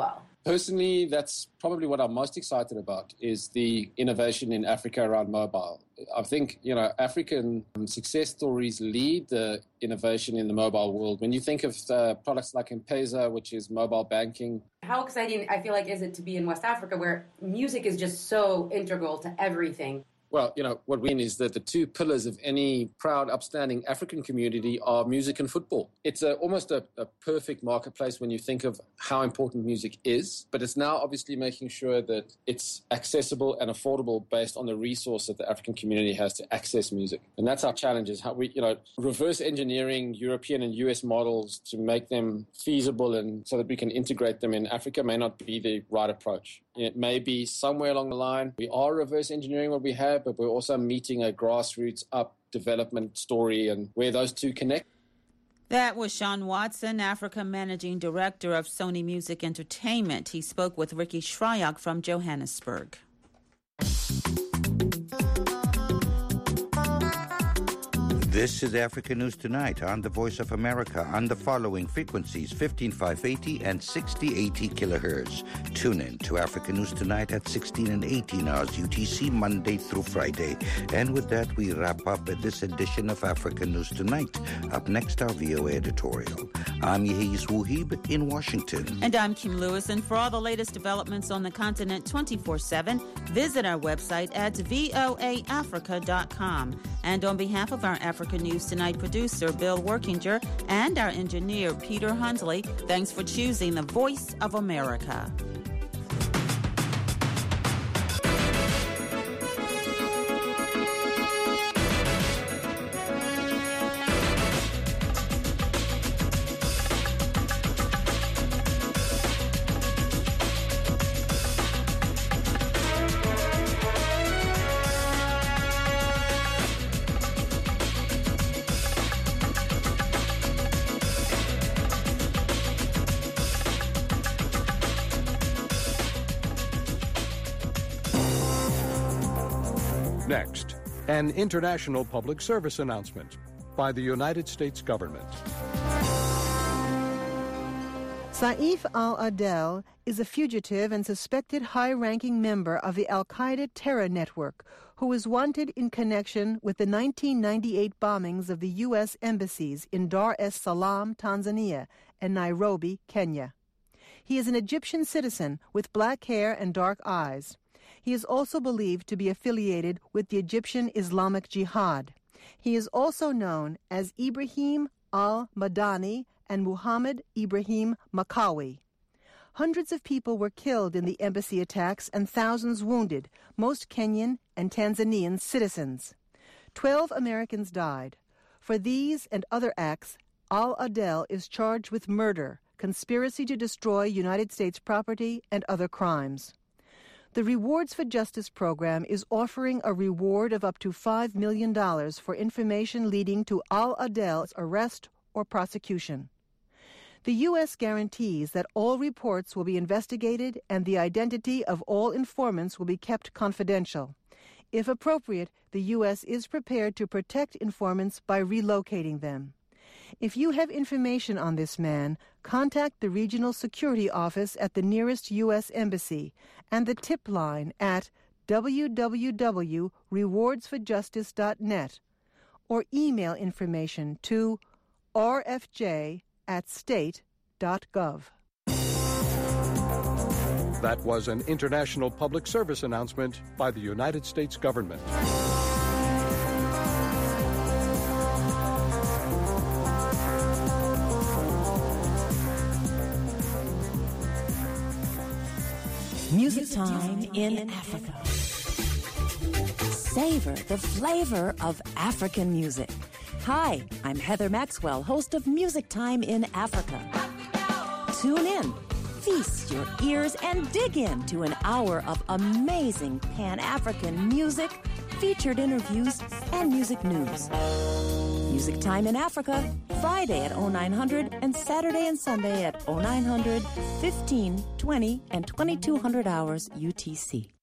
Personally, that's probably what I'm most excited about, is the innovation in Africa around mobile. I think, African success stories lead the innovation in the mobile world. When you think of products like M-Pesa, which is mobile banking. How exciting, I feel like, is it to be in West Africa where music is just so integral to everything? Well, what we mean is that the two pillars of any proud, upstanding African community are music and football. It's almost a perfect marketplace when you think of how important music is, but it's now obviously making sure that it's accessible and affordable based on the resource that the African community has to access music. And that's our challenge, is how we, reverse engineering European and US models to make them feasible and so that we can integrate them in Africa may not be the right approach. It may be somewhere along the line we are reverse engineering what we have, but we're also meeting a grassroots up development story and where those two connect. That was Sean Watson, Africa Managing Director of Sony Music Entertainment. He spoke with Ricky Shryock from Johannesburg. This is Africa News Tonight on the Voice of America on the following frequencies, 15580 and 6080 kilohertz. Tune in to Africa News Tonight at 16 and 18 hours UTC, Monday through Friday. And with that, we wrap up this edition of Africa News Tonight. Up next, our VOA editorial. I'm Yehis Wuhib in Washington. And I'm Kim Lewis. And for all the latest developments on the continent 24/7, visit our website at voaafrica.com. And on behalf of our Africa News Tonight producer, Bill Workinger, and our engineer, Peter Hundley, thanks for choosing the Voice of America. Next, an international public service announcement by the United States government. Saif al-Adel is a fugitive and suspected high-ranking member of the al-Qaeda terror network who is wanted in connection with the 1998 bombings of the U.S. embassies in Dar es Salaam, Tanzania, and Nairobi, Kenya. He is an Egyptian citizen with black hair and dark eyes. He is also believed to be affiliated with the Egyptian Islamic Jihad. He is also known as Ibrahim al-Madani and Muhammad Ibrahim Makawi. Hundreds of people were killed in the embassy attacks and thousands wounded, most Kenyan and Tanzanian citizens. 12 Americans died. For these and other acts, al-Adel is charged with murder, conspiracy to destroy United States property, and other crimes. The Rewards for Justice program is offering a reward of up to $5 million for information leading to al-Adel's arrest or prosecution. The U.S. guarantees that all reports will be investigated and the identity of all informants will be kept confidential. If appropriate, the U.S. is prepared to protect informants by relocating them. If you have information on this man, contact the Regional Security Office at the nearest U.S. Embassy and the tip line at www.rewardsforjustice.net or email information to rfj@state.gov. That was an international public service announcement by the United States government. Music Time in Africa. Savor the flavor of African music. Hi, I'm Heather Maxwell, host of Music Time in Africa. Tune in, feast your ears, and dig into an hour of amazing Pan-African music, featured interviews, and music news. Music Time in Africa, Friday at 0900 and Saturday and Sunday at 0900, 15, 20, and 2200 hours UTC.